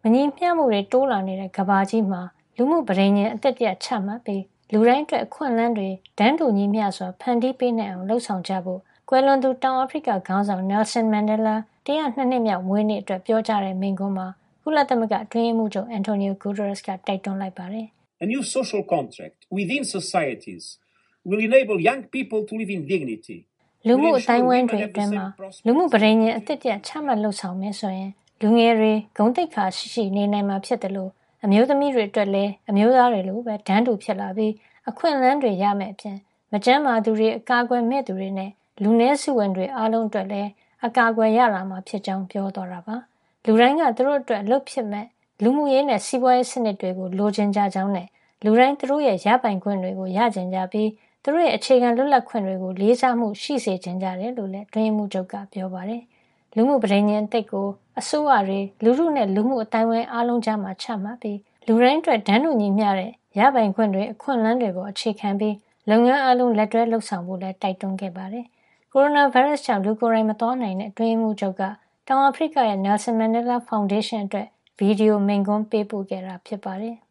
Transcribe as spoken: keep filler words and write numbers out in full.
မညီမျှမှုတွေတိုးလာနေတဲ့ကမ္ဘာကြီးမှာလူမှုပဋိညာဉ်အသက်တရချမှတ်ပြီးလူတိုင်းအတွက်အခွင့်အလမ်းတွေတန်းတူညီမျှစွာဖန်တီးပေးနိုင်အောင်လှုံ့ဆော်ကြဖို့ကွယ်လွန်သူတောင်အာဖရိကခေါင်းဆောင် Nelson Mandela တရာနှစ်နှစ်မြောက်မွေးနေ့အတွက်ပြောကြားတဲ့မိန့်ခွန်းမှာကုလသမဂ္ဂအတွင်းရေးမှူးချုပ် Antonio Guterres ကတိုက်တွန်းလိုက်ပါတယ်။ A new social contract within societies will enable young people to live in dignity. လူမှုအတိုင်းအဝိုင်းတွေအတွင်းမှာလူမှုပဋိညာဉ်အသစ်တရချမှတ်လှုပ်ဆောင်မယ်ဆိုရင်လူငယ်တွေဂုဏ်သိက္ခာရှိရှိနေနိုင်မှာဖြစ်တယ်လို့အမျိုးသမီးတွေအတွက်လည်းအမျိုးသားတွေလိုပဲတန်းတူဖြစ်လာပြီးအခွင့်အလမ်းတွေရမယ့်အပြင်မကျန်းမာသူတွေအကာအကွယ်မဲ့သူတွေနဲ့လူနည်းစုဝင်တွေအားလုံးအတွက်လည်းအကာအကွယ်ရလာမှာဖြစ်ကြောင်းပြောသွားတာပါလူတိုင်းကသူတို့အတွက်အလုပ်ဖြစ်မဲ့လူမှုရေးနဲ့စီးပွားရေးစနစ်တွေကိုလိုချင်ကြကြောင်းနဲ့လူတိုင်းသူတို့ရဲ့ရပိုင်ခွင့်တွေကိုရကျင်ကြပြီးသူတို့ရဲ့အခြေခံလွတ်လပ်ခွင့်တွေကိုလေးစားမှုရှိစေချင်ကြတယ်လို့လည်းတွင်မှုချုပ်ကပြောပါတယ်လူမှုပဋိညာဉ်အသစ်ကိုအစိုးရတွေလူထုနဲ့လူမှုအတိုင်းဝိုင်းအားလုံးကြားမှာချမှတ်ပြီးလူတိုင်းအတွက်ဒန်းတူညီမျှတဲ့ရပိုင်ခွင့်တွေအခွင့်အလမ်းတွေကိုအခြေခံပြီးလုပ်ငန်းအားလုံးလက်တွဲလှုပ်ဆောင်ဖို့လည်းတိုက်တွန်းခဲ့ပါတယ်ကိုရိုနာဗိုင်းရပ်စ်ကြောင့်လူကိုယ်တိုင်မသွားနိုင်တဲ့တွင်မှုချုပ်ကတောင်အာဖရိကရဲ့ Nelson Mandela Foundation အတွက်ဗီဒီယိုမိန့်ခွန်းပေးပို့ခဲ့တာဖြစ်ပါတယ်